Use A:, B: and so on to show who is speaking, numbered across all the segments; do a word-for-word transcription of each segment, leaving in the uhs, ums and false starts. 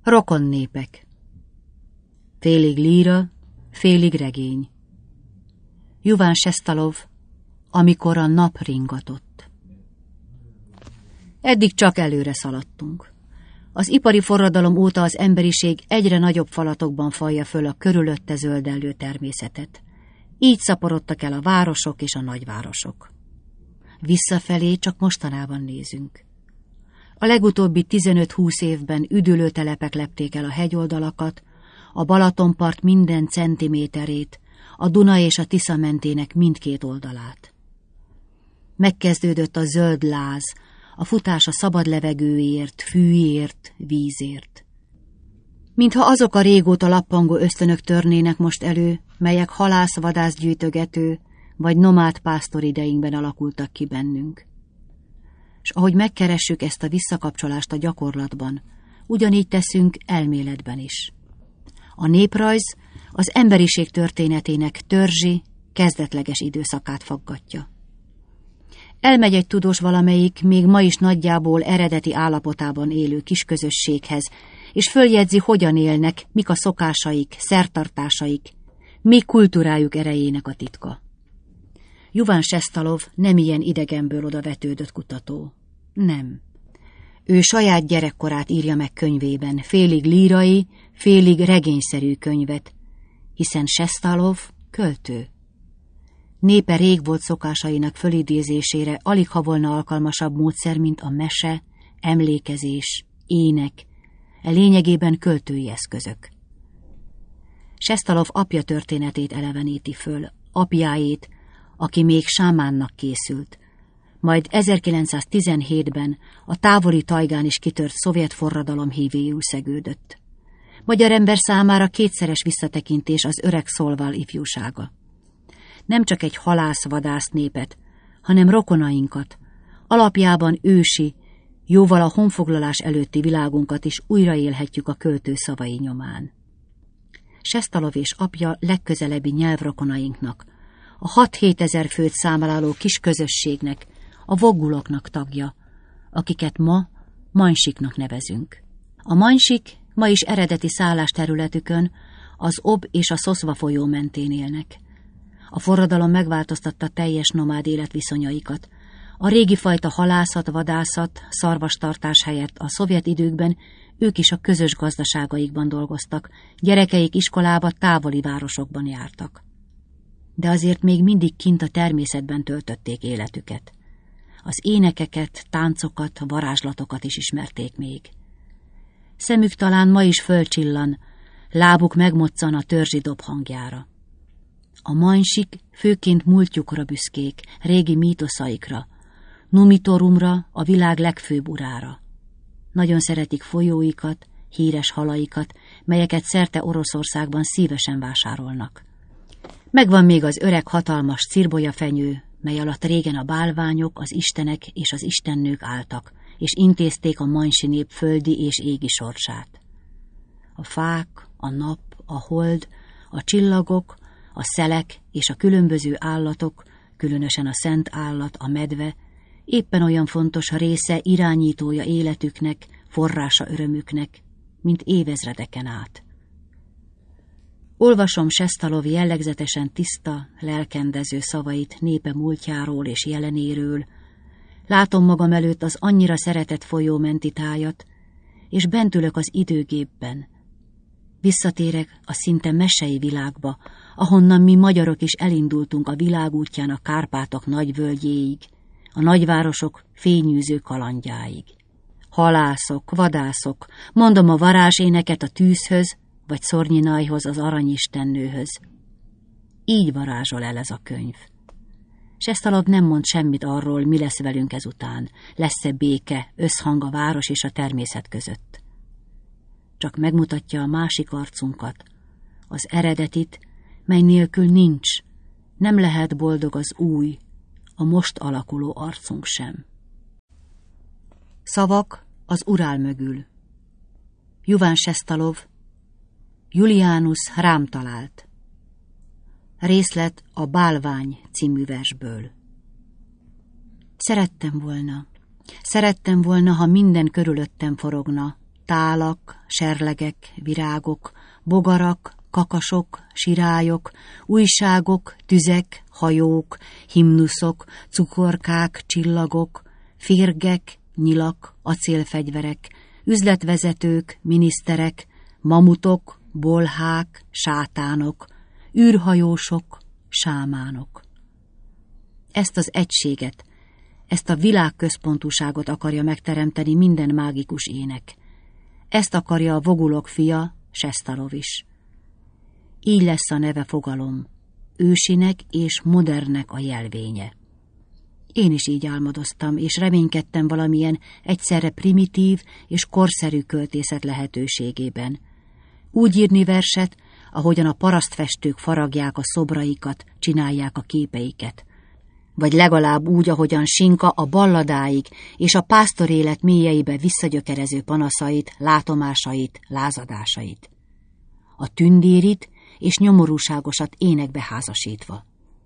A: Rokon népek. Félig líra, félig regény. Juván Sestalov, amikor a nap ringatott. Eddig csak előre szaladtunk. Az ipari forradalom óta az emberiség egyre nagyobb falatokban fajja föl a körülötte zöldellő természetet. Így szaporodtak el a városok és a nagyvárosok. Visszafelé csak mostanában nézünk. A legutóbbi tizenöt-húsz évben üdülőtelepek lepték el a hegyoldalakat, a Balatonpart minden centiméterét, a Duna és a Tisza mentének mindkét oldalát. Megkezdődött a zöld láz, a futás a szabad levegőért, fűért, vízért. Mintha azok a régóta lappangó ösztönök törnének most elő, melyek halász-vadászgyűjtögető vagy nomád pásztor ideinkben alakultak ki bennünk. És ahogy megkeressük ezt a visszakapcsolást a gyakorlatban, ugyanígy teszünk elméletben is. A néprajz az emberiség történetének törzsi, kezdetleges időszakát faggatja. Elmegy egy tudós valamelyik, még ma is nagyjából eredeti állapotában élő kisközösséghez, és följegyzi, hogyan élnek, mik a szokásaik, szertartásaik, mi kultúrájuk erejének a titka. Juván Sestalov nem ilyen idegenből oda vetődött kutató. Nem. Ő saját gyerekkorát írja meg könyvében, félig lírai, félig regényszerű könyvet, hiszen Sestalov költő. Népe rég volt szokásainak fölidézésére alig ha volna alkalmasabb módszer, mint a mese, emlékezés, ének, e lényegében költői eszközök. Sestalov apja történetét eleveníti föl, apjáét, aki még sámánnak készült, majd ezerkilencszáztizenhétben a távoli tajgán is kitört szovjet forradalom hívéül szegődött. Magyar ember számára kétszeres visszatekintés az öreg Szolval ifjúsága. Nem csak egy halász-vadász népet, hanem rokonainkat, alapjában ősi, jóval a honfoglalás előtti világunkat is újraélhetjük a költő szavai nyomán. Sestalov és apja legközelebbi nyelvrokonainknak, a hat-hét ezer főt számláló kis közösségnek, a vogguloknak tagja, akiket ma Manysiknak nevezünk. A Manysik ma is eredeti szállásterületükön, az Ob és a Szoszva folyó mentén élnek. A forradalom megváltoztatta teljes nomád életviszonyaikat. A régi fajta halászat, vadászat, szarvastartás helyett a szovjet időkben ők is a közös gazdaságaikban dolgoztak, gyerekeik iskolába távoli városokban jártak. De azért még mindig kint a természetben töltötték életüket. Az énekeket, táncokat, varázslatokat is ismerték még. Szemük talán ma is fölcsillan, lábuk megmoccan a törzsi dob hangjára. A Manysik főként múltjukra büszkék, régi mítoszaikra, Numitorumra, a világ legfőbb urára. Nagyon szeretik folyóikat, híres halaikat, melyeket szerte Oroszországban szívesen vásárolnak. Megvan még az öreg hatalmas cirbolyafenyő, mely alatt régen a bálványok, az istenek és az istennők álltak, és intézték a manysi nép földi és égi sorsát. A fák, a nap, a hold, a csillagok, a szelek és a különböző állatok, különösen a szent állat, a medve, éppen olyan fontos része, irányítója életüknek, forrása örömüknek, mint évezredeken át. Olvasom Sestalov jellegzetesen tiszta, lelkendező szavait népe múltjáról és jelenéről, látom magam előtt az annyira szeretett folyó menti tájat, és bent ülök az időgépben. Visszatérek a szinte mesei világba, ahonnan mi magyarok is elindultunk a világ útján a Kárpátok nagy völgyéig, a nagyvárosok fényűző kalandjáig. Halászok, vadászok, mondom a varázséneket a tűzhöz, vagy Szornyinajhoz, az aranyistennőhöz. Így varázsol el ez a könyv. Sestalov nem mond semmit arról, mi lesz velünk ezután, lesz-e béke, összhang a város és a természet között. Csak megmutatja a másik arcunkat, az eredetit, mely nélkül nincs, nem lehet boldog az új, a most alakuló arcunk sem. Szavak az Urál mögül. Juván Sestalov, Julianus rám talált. Részlet a Bálvány című versből. Szerettem volna, szerettem volna, ha minden körülöttem forogna, tálak, serlegek, virágok, bogarak, kakasok, sirályok, újságok, tüzek, hajók, himnuszok, cukorkák, csillagok, férgek, nyilak, acélfegyverek, üzletvezetők, miniszterek, mamutok, bolhák, sátánok, űrhajósok, sámánok. Ezt az egységet, ezt a világközpontúságot akarja megteremteni minden mágikus ének. Ezt akarja a Vogulok fia, Sestalov is. Így lesz a neve fogalom, ősinek és modernnek a jelvénye. Én is így álmodoztam, és reménykedtem valamilyen egyszerre primitív és korszerű költészet lehetőségében. Úgy írni verset, ahogyan a parasztfestők faragják a szobraikat, csinálják a képeiket. Vagy legalább úgy, ahogyan Sinka a balladáig és a pásztorélet mélyeibe visszagyökerező panaszait, látomásait, lázadásait. A tündérit és nyomorúságosat énekbe házasítva.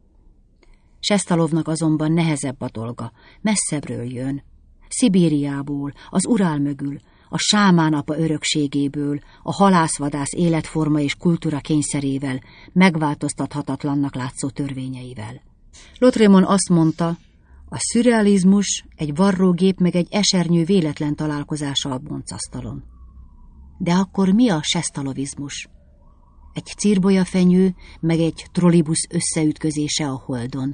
A: Sestalovnak azonban nehezebb a dolga, messzebbről jön. Szibériából, az Urál mögül, a sámán apa örökségéből, a halászvadász életforma és kultúra kényszerével, megváltoztathatatlannak látszó törvényeivel. Lautréamont azt mondta, a szürrealizmus egy varrógép meg egy esernyő véletlen találkozása a boncasztalon. De akkor mi a sestalovizmus? Egy cirbolyafenyő meg egy trollibusz összeütközése a holdon.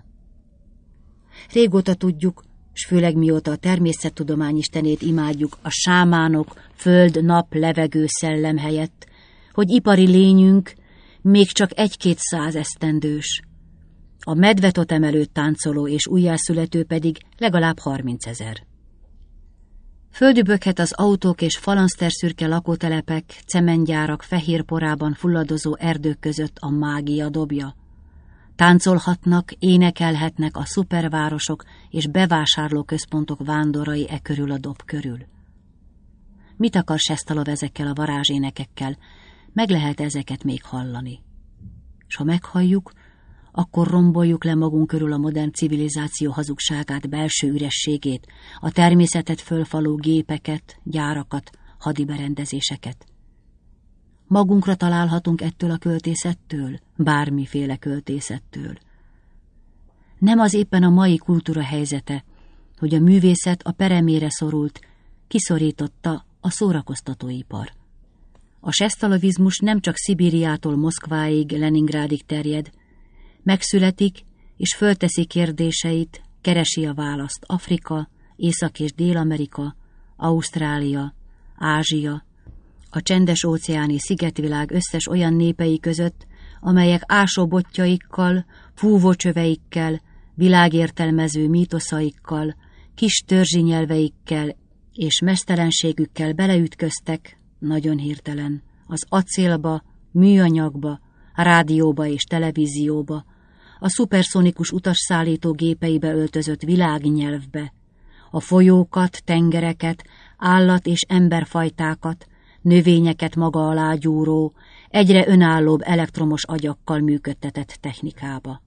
A: Régóta tudjuk, s főleg mióta a természettudomány istenét imádjuk, a sámánok, föld, nap, levegő, szellem helyett, hogy ipari lényünk még csak egy-két száz esztendős. A medvetotem előtt táncoló és újjászülető pedig legalább harmincezer. Földübökhet az autók és falanszterszürke lakótelepek, cementgyárak fehér porában fulladozó erdők között a mágia dobja. Táncolhatnak, énekelhetnek a szupervárosok és bevásárlóközpontok vándorai e körül a dob körül. Mit akar Sestalov ezekkel a varázsénekekkel? Meg lehet ezeket még hallani. S ha meghalljuk, akkor romboljuk le magunk körül a modern civilizáció hazugságát, belső ürességét, a természetet fölfaló gépeket, gyárakat, hadiberendezéseket. Magunkra találhatunk ettől a költészettől, bármiféle költészettől. Nem az éppen a mai kultúra helyzete, hogy a művészet a peremére szorult, kiszorította a szórakoztatóipar. A sestalovizmus nem csak Szibériától Moszkváig, Leningrádig terjed, megszületik és fölteszi kérdéseit, keresi a választ Afrika, Észak- és Dél-Amerika, Ausztrália, Ázsia, a csendes-óceáni szigetvilág összes olyan népei között, amelyek ásóbotjaikkal, fúvócsöveikkel, világértelmező mítoszaikkal, kis törzsi nyelveikkel és meztelenségükkel beleütköztek, nagyon hirtelen, az acélba, műanyagba, a rádióba és televízióba, a szuperszonikus utasszállító gépeibe öltözött világnyelvbe, a folyókat, tengereket, állat- és emberfajtákat, növényeket maga alá gyúró, egyre önállóbb elektromos agyakkal működtetett technikába.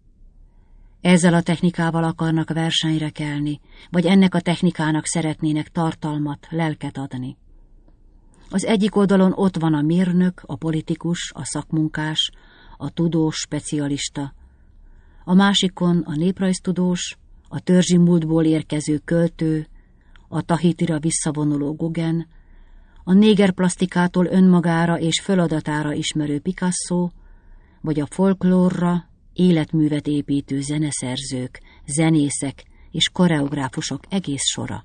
A: Ezzel a technikával akarnak versenyre kelni, vagy ennek a technikának szeretnének tartalmat, lelket adni. Az egyik oldalon ott van a mérnök, a politikus, a szakmunkás, a tudós, specialista. A másikon a néprajztudós, a törzsi múltból érkező költő, a Tahitira visszavonuló Gauguin, a négerplasztikától önmagára és feladatára ismerő Picasso, vagy a folklórra életművet építő zeneszerzők, zenészek és koreográfusok egész sora.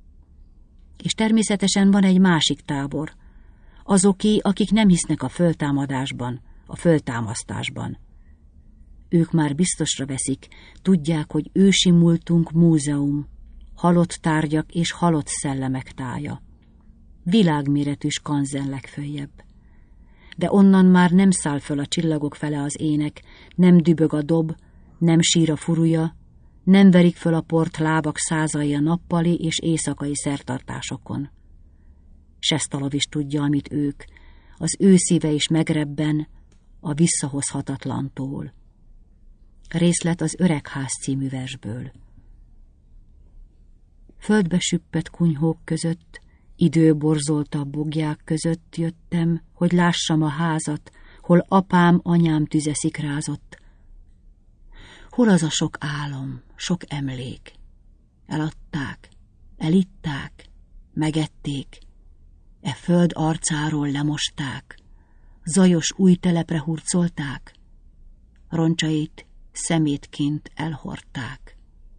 A: És természetesen van egy másik tábor, azoké, akik nem hisznek a föltámadásban, a föltámasztásban. Ők már biztosra veszik, tudják, hogy ősi múltunk múzeum, halott tárgyak és halott szellemek tája. Világméretű skanzen legföljebb. De onnan már nem száll föl a csillagok fele az ének, nem dübög a dob, nem sír a furúja, nem verik föl a port lábak százai a nappali és éjszakai szertartásokon. Sestalov is tudja, amit ők, az ő szíve is megrebben a visszahozhatatlantól. Részlet az Öregház című versből. Földbe süppett kunyhók között, Időborzolta bogják között jöttem, hogy lássam a házat, hol apám, anyám tüze szikrázott. Hol az a sok álom, sok emlék? Eladták, elitták, megették, e föld arcáról lemosták, zajos új telepre hurcolták, roncsait szemétként elhordták.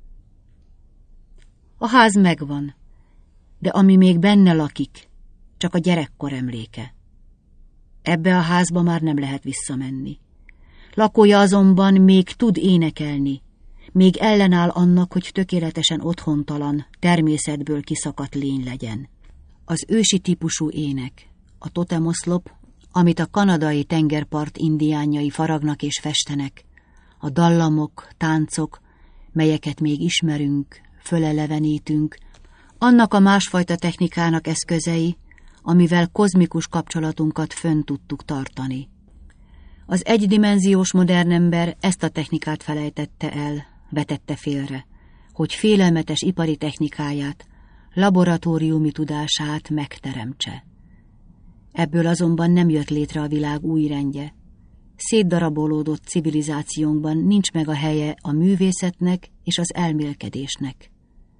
A: A ház megvan, de ami még benne lakik, csak a gyerekkor emléke. Ebbe a házba már nem lehet visszamenni. Lakója azonban még tud énekelni, még ellenáll annak, hogy tökéletesen otthontalan, természetből kiszakadt lény legyen. Az ősi típusú ének, a totemoszlop, amit a kanadai tengerpart indiánjai faragnak és festenek, a dallamok, táncok, melyeket még ismerünk, fölelevenítünk, annak a másfajta technikának eszközei, amivel kozmikus kapcsolatunkat fönn tudtuk tartani. Az egydimenziós modern ember ezt a technikát felejtette el, vetette félre, hogy félelmetes ipari technikáját, laboratóriumi tudását megteremtse. Ebből azonban nem jött létre a világ új rendje. Szétdarabolódott civilizációnkban nincs meg a helye a művészetnek és az elmélkedésnek.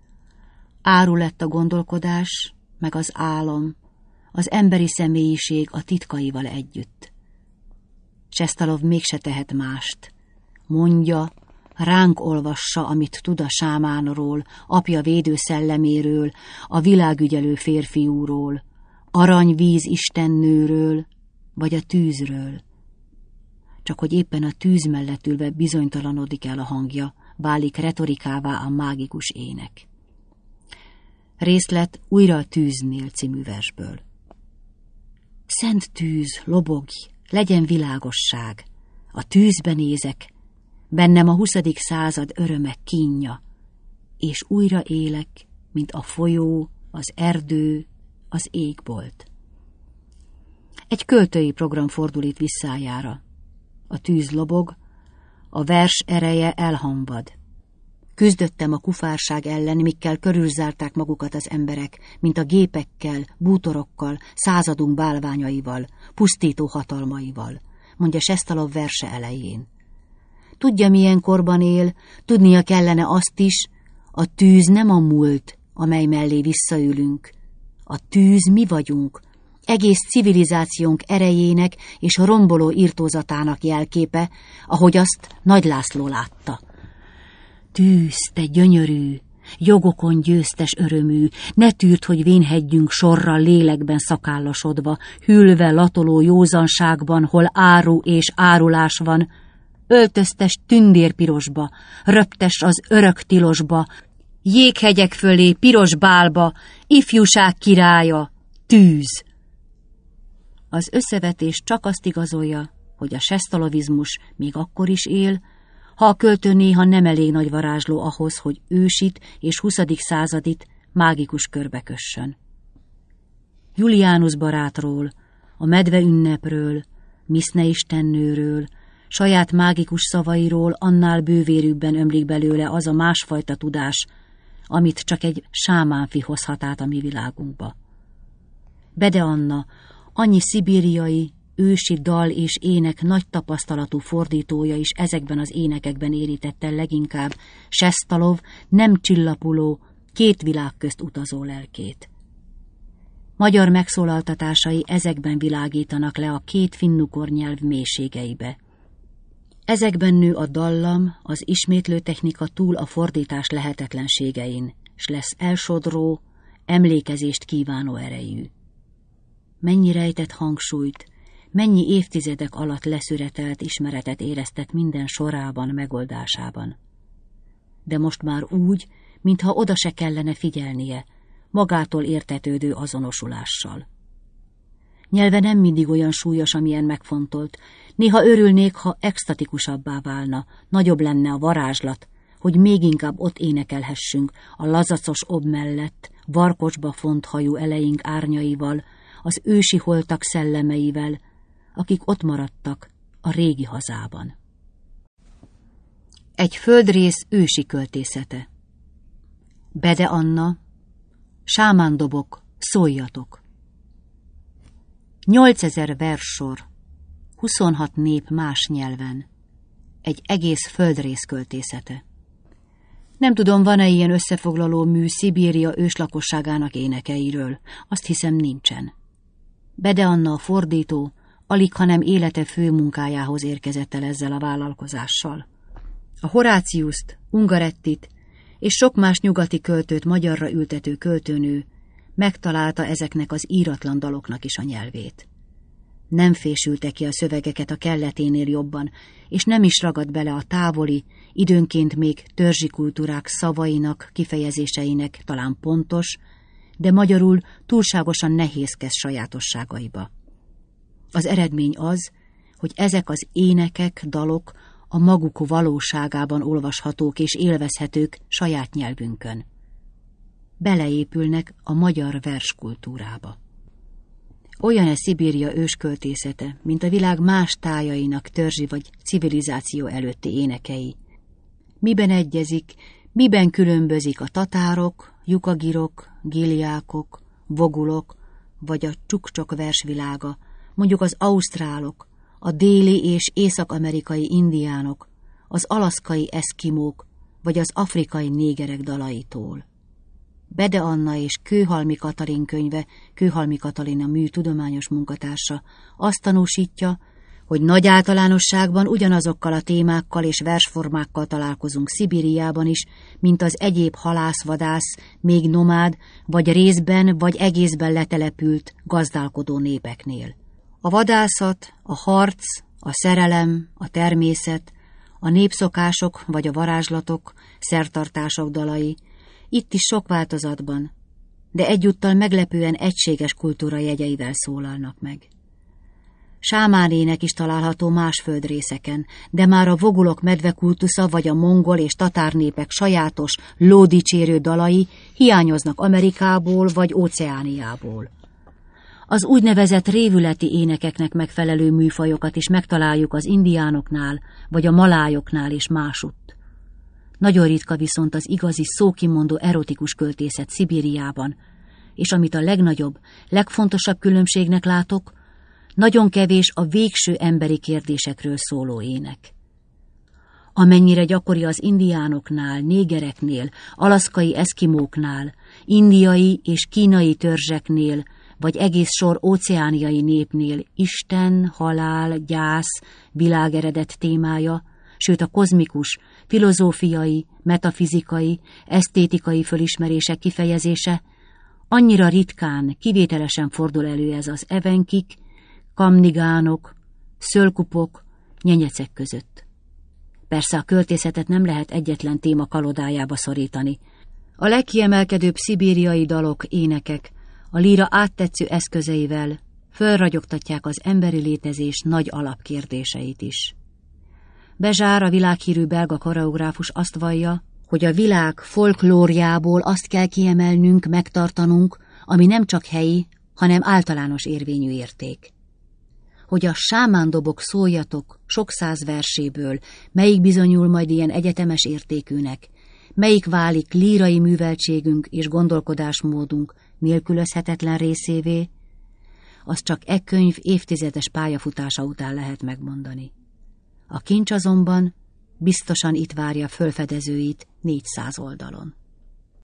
A: Áru lett a gondolkodás, meg az álom, az emberi személyiség a titkaival együtt. Csesztalov mégse tehet mást. Mondja, ránk olvassa, amit tud a sámánról, apja védőszelleméről, a világügyelő férfiúról, arany-víz istennőről, vagy a tűzről. Csak hogy éppen a tűz mellett ülve bizonytalanodik el a hangja, válik retorikává a mágikus ének. Részlet újra a Tűznél című versből. Szent tűz, lobogj, legyen világosság, a tűzbe nézek, bennem a huszadik század öröme kínja, és újra élek, mint a folyó, az erdő, az égbolt. Egy költői program fordul itt visszájára. A tűz lobog, a vers ereje elhamvad. Küzdöttem a kufárság ellen, mikkel körülzárták magukat az emberek, mint a gépekkel, bútorokkal, századunk bálványaival, pusztító hatalmaival, mondja Csesztalov verse elején. Tudja, milyen korban él, tudnia kellene azt is, a tűz nem a múlt, amely mellé visszaülünk. A tűz mi vagyunk, egész civilizációnk erejének és a romboló irtózatának jelképe, ahogy azt Nagy László látta. Tűz, te gyönyörű, jogokon győztes örömű, ne tűrd, hogy vénhedjünk sorra lélekben szakállosodva, hűlve latoló józanságban, hol áru és árulás van, öltöztes tündérpirosba, röptes az örök tilosba, jéghegyek fölé piros bálba, ifjúság királya, tűz. Az összevetés csak azt igazolja, hogy a csesztalovizmus még akkor is él, ha a költő néha nem elég nagy varázsló ahhoz, hogy ősit és huszadik századit mágikus körbe kössön. Julianus barátról, a medve ünnepről, Miszne istennőről, saját mágikus szavairól annál bővérűbben ömlik belőle az a másfajta tudás, amit csak egy sámánfi hozhat át a mi világunkba. Bede Anna, annyi szibériai, ősi dal és ének nagy tapasztalatú fordítója is ezekben az énekekben érítette leginkább Csesztalov nem csillapuló, két világ közt utazó lelkét. Magyar megszólaltatásai ezekben világítanak le a két finnugor nyelv mélységeibe. Ezekben nő a dallam, az ismétlő technika túl a fordítás lehetetlenségein, s lesz elsodró, emlékezést kívánó erejű. Mennyi rejtett hangsúlyt, mennyi évtizedek alatt leszüretelt ismeretet éreztet minden sorában, megoldásában. De most már úgy, mintha oda se kellene figyelnie, magától értetődő azonosulással. Nyelve nem mindig olyan súlyos, amilyen megfontolt. Néha örülnék, ha extatikusabbá válna, nagyobb lenne a varázslat, hogy még inkább ott énekelhessünk a lazacos ob mellett, varkocsba font hajú eleink árnyaival, az ősi holtak szellemeivel, akik ott maradtak a régi hazában. Egy földrész ősi költészete. Bede Anna, sámándobok, Szóljatok! Nyolcezer verssor, huszonhat nép más nyelven, egy egész földrész költészete. Nem tudom, van-e ilyen összefoglaló mű Szibéria őslakosságának énekeiről, azt hiszem nincsen. Bede Anna, a fordító, alig, hanem élete fő munkájához érkezett el ezzel a vállalkozással. A Horáciuszt, Ungarettit és sok más nyugati költőt magyarra ültető költőnő megtalálta ezeknek az íratlan daloknak is a nyelvét. Nem fésülte ki a szövegeket a kelleténél jobban, és nem is ragad bele a távoli, időnként még törzsi kultúrák szavainak, kifejezéseinek talán pontos, de magyarul túlságosan nehézkes sajátosságaiba. Az eredmény az, hogy ezek az énekek, dalok a maguk valóságában olvashatók és élvezhetők saját nyelvünkön. Beleépülnek a magyar verskultúrába. Olyan e Szibéria ősköltészete, mint a világ más tájainak törzsi vagy civilizáció előtti énekei. Miben egyezik, miben különbözik a tatárok, jukagirok, giliákok, vogulok, vagy a csukcsok versvilága, mondjuk az ausztrálok, a déli és észak-amerikai indiánok, az alaszkai eszkimók, vagy az afrikai négerek dalaitól. Bede Anna és Kőhalmi Katalin könyve, Kőhalmi Katalin a mű tudományos munkatársa, azt tanúsítja, hogy nagy általánosságban ugyanazokkal a témákkal és versformákkal találkozunk Szibériában is, mint az egyéb halászvadász, még nomád, vagy részben, vagy egészben letelepült, gazdálkodó népeknél. A vadászat, a harc, a szerelem, a természet, a népszokások vagy a varázslatok, szertartások dalai, itt is sok változatban, de egyúttal meglepően egységes kultúra jegyeivel szólalnak meg. Sámánének is található más földrészeken, de már a vogulok medvekultusza vagy a mongol és tatár népek sajátos, lódicsérő dalai hiányoznak Amerikából vagy Óceániából. Az úgynevezett révületi énekeknek megfelelő műfajokat is megtaláljuk az indiánoknál, vagy a malájoknál és másutt. Nagyon ritka viszont az igazi szókimondó erotikus költészet Szibériában, és amit a legnagyobb, legfontosabb különbségnek látok, nagyon kevés a végső emberi kérdésekről szóló ének. Amennyire gyakori az indiánoknál, négereknél, alaszkai eszkimóknál, indiai és kínai törzseknél, vagy egész sor óceániai népnél Isten, halál, gyász, világeredet témája, sőt a kozmikus, filozófiai, metafizikai, esztétikai fölismerések kifejezése, annyira ritkán, kivételesen fordul elő ez az evenkik, kamnigánok, szölkupok, nyenyecek között. Persze a költészetet nem lehet egyetlen téma kalodájába szorítani. A legkiemelkedőbb szibériai dalok, énekek a líra áttetsző eszközeivel fölragyogtatják az emberi létezés nagy alapkérdéseit is. Bezsár, a világhírű belga koreográfus azt vallja, hogy a világ folklórjából azt kell kiemelnünk, megtartanunk, ami nem csak helyi, hanem általános érvényű érték. Hogy a sámándobok szóljatok sok száz verséből, melyik bizonyul majd ilyen egyetemes értékűnek, melyik válik lírai műveltségünk és gondolkodásmódunk nélkülözhetetlen részévé, az csak e könyv évtizedes pályafutása után lehet megmondani. A kincs azonban biztosan itt várja fölfedezőit négyszáz oldalon.